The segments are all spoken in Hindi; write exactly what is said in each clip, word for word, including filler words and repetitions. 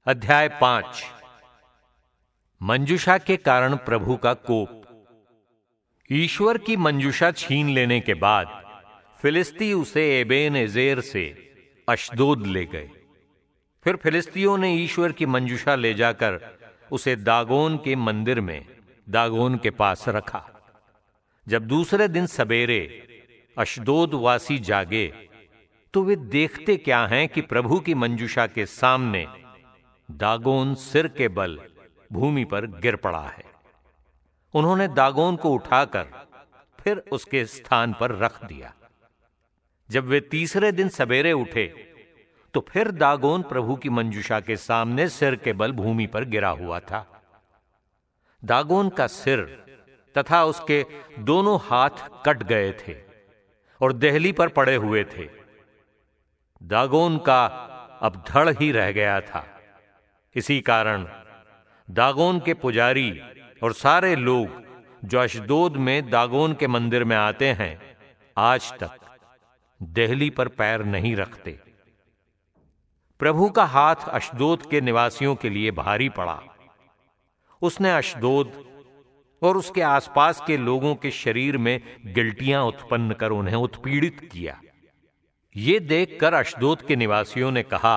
अध्याय पांच। मंजूषा के कारण प्रभु का कोप। ईश्वर की मंजूषा छीन लेने के बाद फिलिस्ती उसे एबेन एजेर से अशदोद ले गए। फिर फिलिस्तियों ने ईश्वर की मंजूषा ले जाकर उसे दागोन के मंदिर में दागोन के पास रखा। जब दूसरे दिन सवेरे अशदोद वासी जागे तो वे देखते क्या हैं कि प्रभु की मंजूषा के सामने दागोन सिर के बल भूमि पर गिर पड़ा है। उन्होंने दागोन को उठाकर फिर उसके स्थान पर रख दिया। जब वे तीसरे दिन सवेरे उठे तो फिर दागोन प्रभु की मंजूषा के सामने सिर के बल भूमि पर गिरा हुआ था। दागोन का सिर तथा उसके दोनों हाथ कट गए थे और देहली पर पड़े हुए थे। दागोन का अब धड़ ही रह गया था। इसी कारण दागोन के पुजारी और सारे लोग जो अशदोद में दागोन के मंदिर में आते हैं आज तक देहली पर पैर नहीं रखते। प्रभु का हाथ अशदोद के निवासियों के लिए भारी पड़ा। उसने अशदोद और उसके आसपास के लोगों के शरीर में गिल्टियां उत्पन्न कर उन्हें उत्पीड़ित किया। ये देखकर अशदोद के निवासियों ने कहा,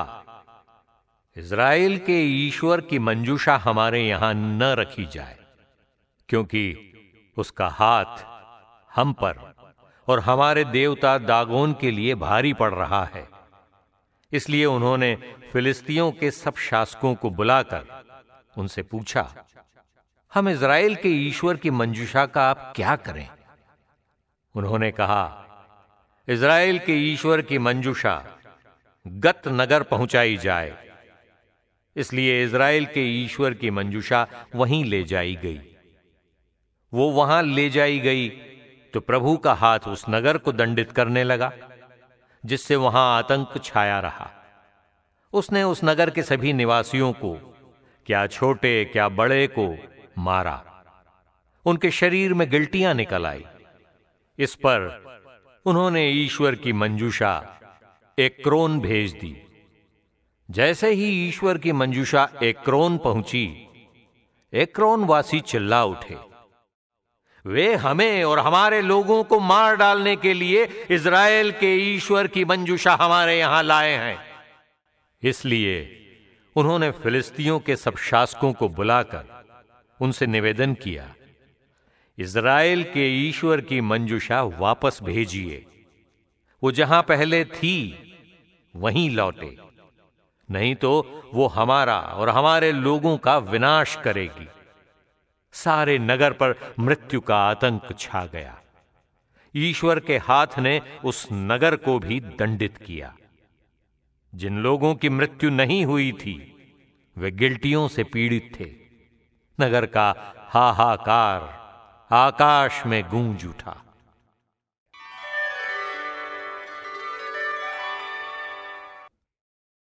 इज़राइल के ईश्वर की मंजूषा हमारे यहां न रखी जाए, क्योंकि उसका हाथ हम पर और हमारे देवता दागोन के लिए भारी पड़ रहा है। इसलिए उन्होंने फिलिस्तियों के सब शासकों को बुलाकर उनसे पूछा, हम इज़राइल के ईश्वर की मंजूषा का आप क्या करें? उन्होंने कहा, इज़राइल के ईश्वर की मंजूषा गत नगर पहुंचाई जाए। इसलिए इज़राइल के ईश्वर की मंजूषा वहीं ले जाई गई। वो वहां ले जाई गई तो प्रभु का हाथ उस नगर को दंडित करने लगा, जिससे वहां आतंक छाया रहा। उसने उस नगर के सभी निवासियों को, क्या छोटे क्या बड़े को, मारा। उनके शरीर में गिल्टियां निकल आई। इस पर उन्होंने ईश्वर की मंजूषा एक्रोन भेज दी। जैसे ही ईश्वर की मंजूषा एक्रोन पहुंची, एक्रोन वासी चिल्ला उठे, वे हमें और हमारे लोगों को मार डालने के लिए इज़राइल के ईश्वर की मंजूषा हमारे यहां लाए हैं। इसलिए उन्होंने फिलिस्तियों के सब शासकों को बुलाकर उनसे निवेदन किया, इज़राइल के ईश्वर की मंजूषा वापस भेजिए। वो जहां पहले थी वहीं लौटे, नहीं तो वो हमारा और हमारे लोगों का विनाश करेगी। सारे नगर पर मृत्यु का आतंक छा गया। ईश्वर के हाथ ने उस नगर को भी दंडित किया। जिन लोगों की मृत्यु नहीं हुई थी वे गिल्टियों से पीड़ित थे। नगर का हाहाकार आकाश में गूंज उठा।